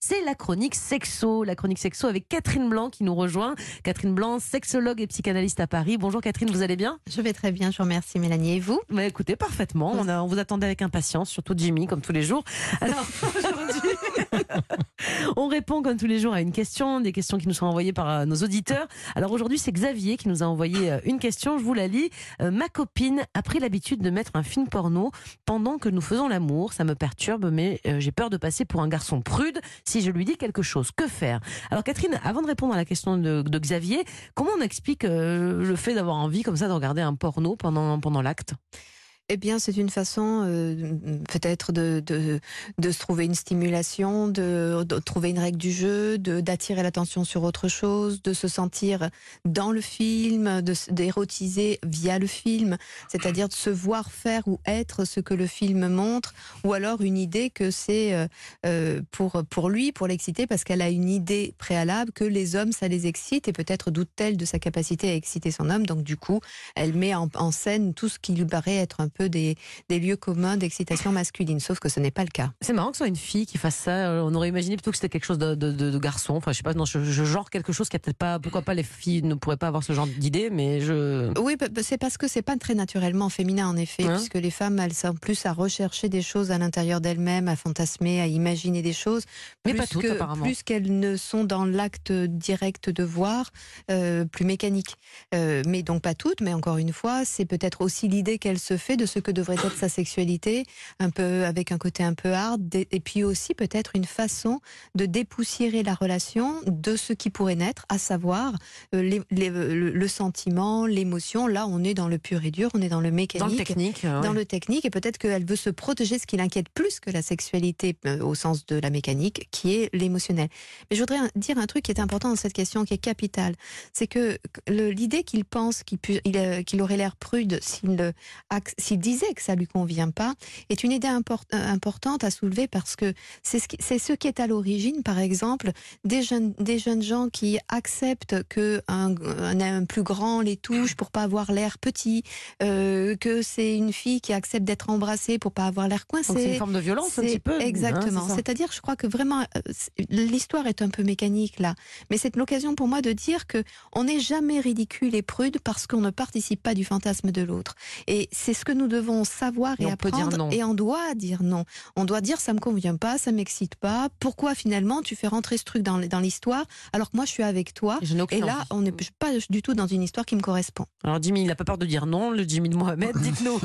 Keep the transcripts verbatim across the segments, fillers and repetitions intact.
c'est la chronique sexo. La chronique sexo avec Catherine Blanc qui nous rejoint. Catherine Blanc, sexologue et psychanalyste à Paris. Bonjour Catherine, vous allez bien? Je vais très bien, je vous remercie Mélanie. Et vous? Bah, écoutez, parfaitement. On, a, on vous attendait avec impatience, surtout Jimmy, comme tous les jours. Alors, aujourd'hui, on répond comme tous les jours à une question, des questions qui nous sont envoyées par euh, nos auditeurs. Alors aujourd'hui, c'est Xavier qui nous a envoyé euh, une question, je vous la lis. Euh, ma copine a pris l'habitude de mettre un film porno pendant que nous faisons l'amour. Ça me perturbe, mais euh, j'ai peur de passer pour un garçon prude si je lui dis quelque chose. Que faire? Alors Catherine, avant de répondre à la question de, de Xavier, comment on explique euh, le fait d'avoir envie comme ça de regarder un porno pendant, pendant l'acte? Eh bien, c'est une façon euh, peut-être de, de, de se trouver une stimulation, de, de trouver une règle du jeu, de, d'attirer l'attention sur autre chose, de se sentir dans le film, de, d'érotiser via le film, c'est-à-dire de se voir faire ou être ce que le film montre, ou alors une idée que c'est euh, euh, pour, pour lui, pour l'exciter, parce qu'elle a une idée préalable que les hommes, ça les excite, et peut-être doute-t-elle de sa capacité à exciter son homme, donc du coup, elle met en, en scène tout ce qui lui paraît être un peu Des, des lieux communs d'excitation masculine, sauf que ce n'est pas le cas. C'est marrant que ce soit une fille qui fasse ça. On aurait imaginé plutôt que c'était quelque chose de, de, de, de garçon. Enfin, je sais pas, non, je, je genre quelque chose qui a peut-être pas. Pourquoi pas les filles ne pourraient pas avoir ce genre d'idée, mais je. Oui, c'est parce que c'est pas très naturellement féminin en effet, hein? Puisque les femmes, elles sont plus à rechercher des choses à l'intérieur d'elles-mêmes, à fantasmer, à imaginer des choses, mais plus pas toutes, que, apparemment. Plus qu'elles ne sont dans l'acte direct de voir, euh, plus mécanique. Euh, mais donc pas toutes, mais encore une fois, c'est peut-être aussi l'idée qu'elle se fait de ce que devrait être sa sexualité, un peu avec un côté un peu hard, et puis aussi peut-être une façon de dépoussiérer la relation de ce qui pourrait naître, à savoir euh, les, les, le, le sentiment, l'émotion. Là, on est dans le pur et dur, on est dans le mécanique, dans le technique, ouais. dans le technique, et peut-être qu'elle veut se protéger, ce qui l'inquiète plus que la sexualité euh, au sens de la mécanique, qui est l'émotionnel. Mais je voudrais dire un truc qui est important dans cette question, qui est capital, c'est que le, l'idée qu'il pense qu'il, pu, il, euh, qu'il aurait l'air prude s'il, euh, s'il disait que ça lui convient pas, est une idée import, importante à soulever, parce que c'est ce qui, c'est ce qui est à l'origine, par exemple, des jeunes, des jeunes gens qui acceptent que un, un, un plus grand les touche pour pas avoir l'air petit, euh, que c'est une fille qui accepte d'être embrassée pour pas avoir l'air coincée. Donc c'est une forme de violence c'est, un petit peu. Exactement. Hein, c'est C'est-à-dire, je crois que vraiment, l'histoire est un peu mécanique là, mais c'est l'occasion pour moi de dire que on n'est jamais ridicule et prude parce qu'on ne participe pas du fantasme de l'autre. Et c'est ce que nous devons savoir et, et apprendre, et on doit dire non. On doit dire ça me convient pas, ça m'excite pas. Pourquoi finalement tu fais rentrer ce truc dans, dans l'histoire alors que moi je suis avec toi, et, et là on n'est pas du tout dans une histoire qui me correspond. Alors Jimmy, il n'a pas peur de dire non, le Jimmy de Mohamed, dites-nous.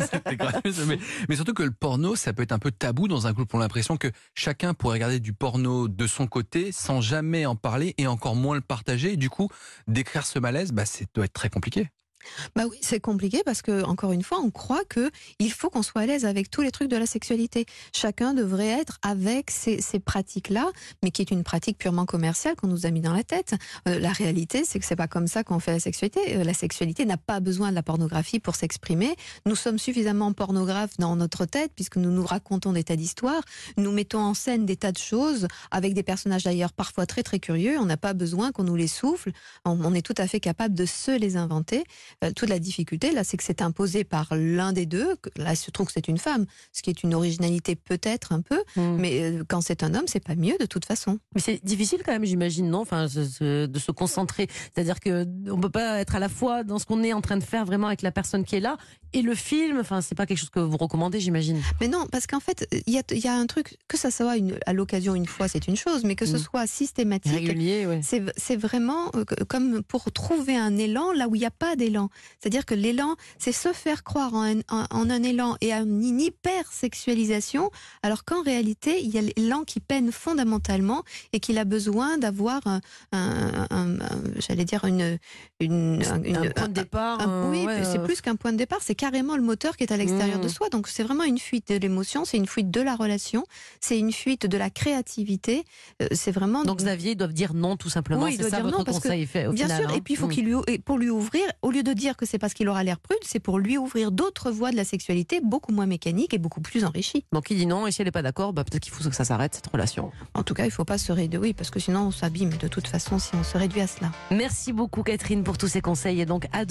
mais, mais surtout que le porno, ça peut être un peu tabou dans un couple. On a l'impression que chacun pourrait regarder du porno de son côté sans jamais en parler et encore moins le partager. Et du coup, décrire ce malaise, bah, ça doit être très compliqué. Bah oui, c'est compliqué parce que, encore une fois, on croit que il faut qu'on soit à l'aise avec tous les trucs de la sexualité. Chacun devrait être avec ces, ces pratiques-là, mais qui est une pratique purement commerciale qu'on nous a mis dans la tête. Euh, la réalité, c'est que c'est pas comme ça qu'on fait la sexualité. Euh, la sexualité n'a pas besoin de la pornographie pour s'exprimer. Nous sommes suffisamment pornographes dans notre tête, puisque nous nous racontons des tas d'histoires. Nous mettons en scène des tas de choses avec des personnages d'ailleurs parfois très très curieux. On n'a pas besoin qu'on nous les souffle. On, on est tout à fait capable de se les inventer. Euh, toute la difficulté, là, c'est que c'est imposé par l'un des deux. Là, il se trouve que c'est une femme, ce qui est une originalité peut-être un peu, mmh. mais euh, quand c'est un homme, c'est pas mieux de toute façon. Mais c'est difficile quand même, j'imagine, non, enfin, de se concentrer. C'est-à-dire que on peut pas être à la fois dans ce qu'on est en train de faire vraiment avec la personne qui est là et le film. Enfin, c'est pas quelque chose que vous recommandez, j'imagine. Mais non, parce qu'en fait, il y a, y a un truc, que ça soit une, à l'occasion une fois, c'est une chose, mais que ce mmh. soit systématique, régulier, ouais. c'est, c'est vraiment euh, comme pour trouver un élan là où il n'y a pas d'élan. C'est-à-dire que l'élan, c'est se faire croire en un, en, en un élan et en une hyper-sexualisation, alors qu'en réalité, il y a l'élan qui peine fondamentalement et qu'il a besoin d'avoir un, un, un, un j'allais dire, une... une, une un point de départ. Un, un, oui, ouais, c'est euh... plus qu'un point de départ, c'est carrément le moteur qui est à l'extérieur mmh. de soi. Donc c'est vraiment une fuite de l'émotion, c'est une fuite de la relation, c'est une fuite de la créativité. Euh, c'est vraiment... Donc Xavier, ils doivent dire non, tout simplement. Oui, c'est ça votre non, conseil que, fait au bien final. sûr, hein. et puis il faut mmh. qu'il lui, pour lui ouvrir, au lieu de dire que c'est parce qu'il aura l'air prude, c'est pour lui ouvrir d'autres voies de la sexualité beaucoup moins mécaniques et beaucoup plus enrichies. Donc il dit non, et si elle n'est pas d'accord, bah, peut-être qu'il faut que ça s'arrête, cette relation. En tout cas, il ne faut pas se réduire, oui, parce que sinon on s'abîme de toute façon si on se réduit à cela. Merci beaucoup Catherine pour tous ces conseils, et donc à